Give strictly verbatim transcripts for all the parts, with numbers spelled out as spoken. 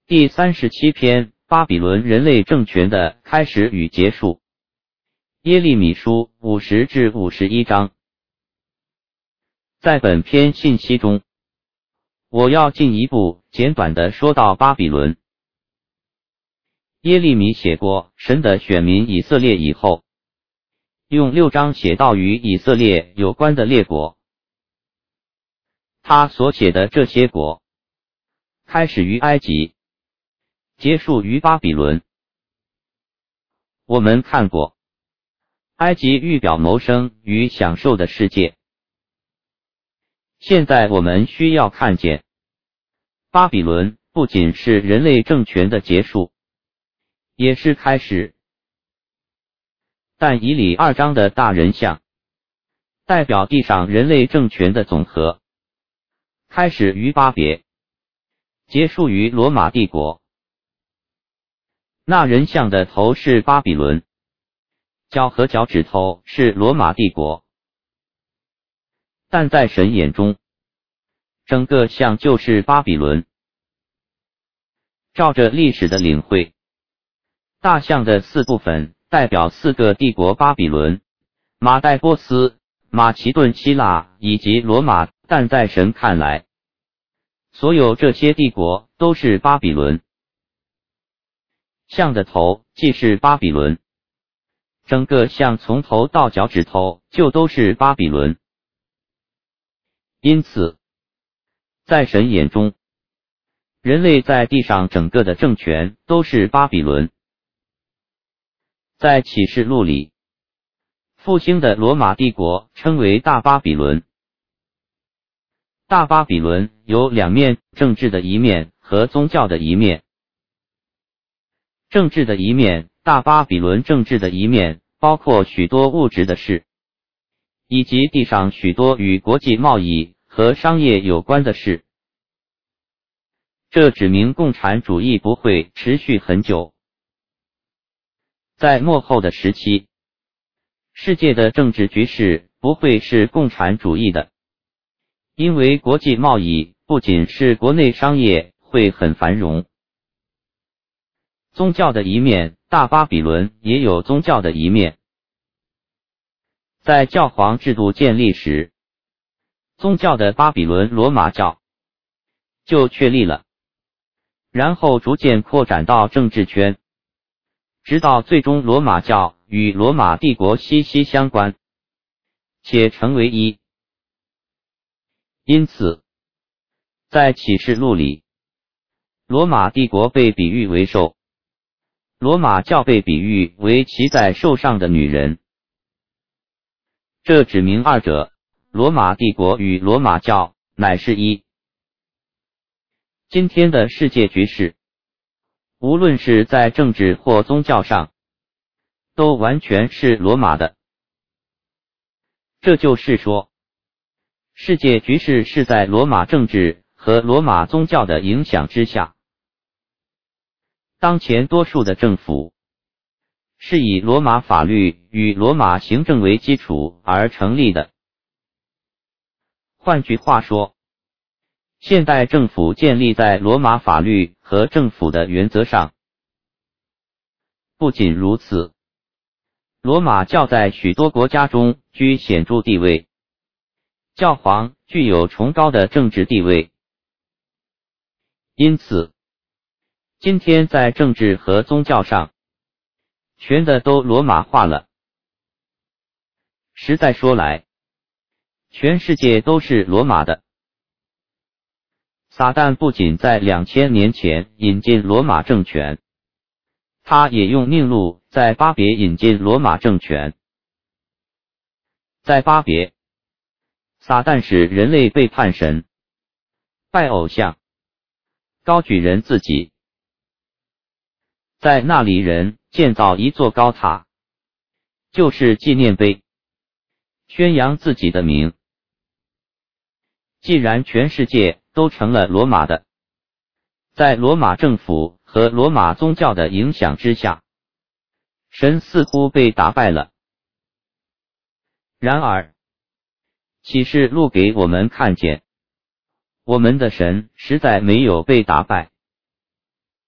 第三十七篇：巴比伦人类政权的开始与结束。耶利米书五十至五十一章。在本篇信息中，我要进一步简短地说到巴比伦。耶利米写过神的选民以色列以后，用六章写到与以色列有关的列国。他所写的这些国，开始于埃及，结束于巴比伦。我们看过，埃及预表谋生与享受的世界。现在我们需要看见，巴比伦不仅是人类政权的结束，也是开始。但以理二章的大人像，代表地上人类政权的总和，开始于巴别，结束于罗马帝国。那人像的头是巴比伦，脚和脚趾头是罗马帝国。但在神眼中，整个像就是巴比伦。照着历史的领会，大象的四部分代表四个帝国：巴比伦、马代波斯、马其顿、希腊以及罗马。但在神看来，所有这些帝国都是巴比伦。象的头既是巴比伦，整个象从头到脚趾头就都是巴比伦。因此，在神眼中，人类在地上整个的政权都是巴比伦。在启示录里，复兴的罗马帝国称为大巴比伦。大巴比伦有两面，政治的一面和宗教的一面。政治的一面，大巴比伦政治的一面包括许多物质的事，以及地上许多与国际贸易和商业有关的事。这指明共产主义不会持续很久。在末后的时期，世界的政治局势不会是共产主义的，因为国际贸易不仅是国内商业会很繁荣。宗教的一面，大巴比伦也有宗教的一面。在教皇制度建立时，宗教的巴比伦罗马教就确立了，然后逐渐扩展到政治圈，直到最终罗马教与罗马帝国息息相关，且成为一。因此，在启示录里，罗马帝国被比喻为兽，罗马教被比喻为骑在兽上的女人。这指明二者，罗马帝国与罗马教乃是一。今天的世界局势，无论是在政治或宗教上，都完全是罗马的。这就是说，世界局势是在罗马政治和罗马宗教的影响之下。当前多数的政府是以罗马法律与罗马行政为基础而成立的。换句话说，现代政府建立在罗马法律和政府的原则上。不仅如此，罗马教在许多国家中居显著地位，教皇具有崇高的政治地位。因此，今天在政治和宗教上，全的都罗马化了。实在说来，全世界都是罗马的。撒旦不仅在两千年前引进罗马政权，他也用命路在巴别引进罗马政权。在巴别，撒旦使人类背叛神，拜偶像，高举人自己。在那里，人建造一座高塔，就是纪念碑，宣扬自己的名。既然全世界都成了罗马的，在罗马政府和罗马宗教的影响之下，神似乎被打败了。然而，启示录给我们看见，我们的神实在没有被打败。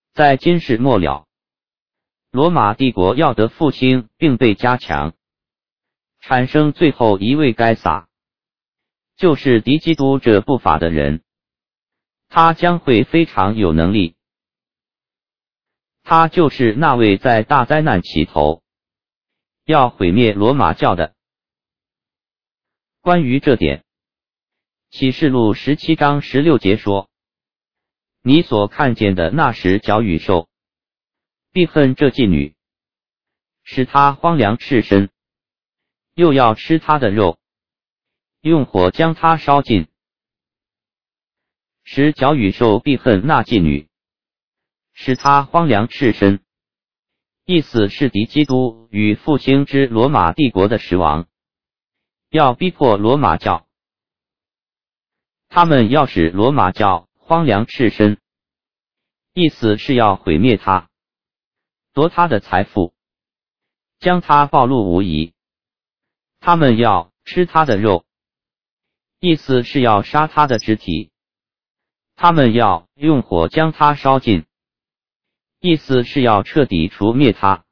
在今世末了，罗马帝国要得复兴并被加强，产生最后一位该撒，就是敌基督这不法的人，他将会非常有能力。他就是那位在大灾难起头要毁灭罗马教的。关于这点，启示录十七章十六节说，你所看见的那时角与兽必恨这妓女，使她荒凉赤身，又要吃她的肉，用火将她烧尽。使角与兽必恨那妓女，使她荒凉赤身，意思是敌基督与复兴之罗马帝国的时王要逼迫罗马教，他们要使罗马教荒凉赤身，意思是要毁灭他，夺他的财富，将他暴露无遗。他们要吃他的肉，意思是要杀他的肢体。他们要用火将他烧尽，意思是要彻底除灭他。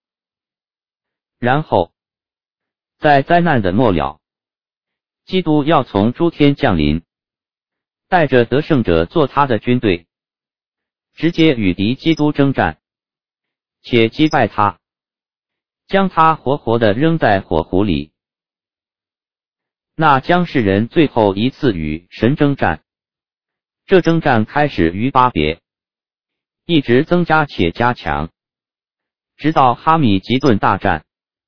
然后在灾难的末了，基督要从诸天降临，带着得胜者做他的军队，直接与敌基督征战，且击败他，将他活活地扔在火湖里。那将是人最后一次与神征战，这征战开始于巴别，一直增加且加强，直到哈米吉顿大战。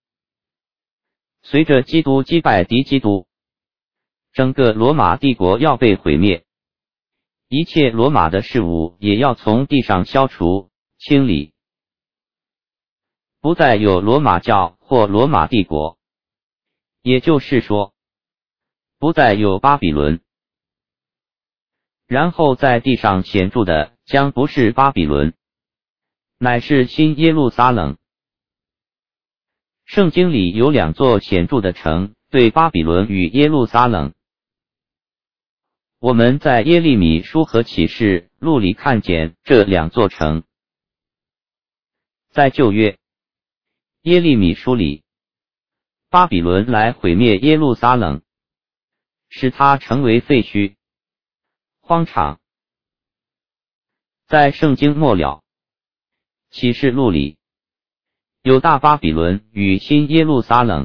随着基督击败敌基督，整个罗马帝国要被毁灭，一切罗马的事物也要从地上消除清理，不再有罗马教或罗马帝国，也就是说，不再有巴比伦。然后在地上显著的将不是巴比伦，乃是新耶路撒冷。圣经里有两座显著的城，对巴比伦与耶路撒冷。我们在耶利米书和启示录里看见这两座城。在旧约耶利米书里，巴比伦来毁灭耶路撒冷，使它成为废墟、荒场。在圣经末了启示录里，有大巴比伦与新耶路撒冷。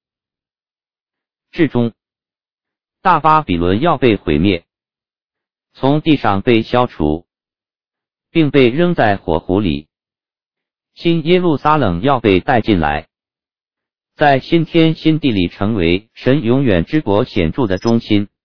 至终，大巴比伦要被毁灭，从地上被消除，并被扔在火湖里。新耶路撒冷要被带进来，在新天新地里成为神永远之国显著的中心。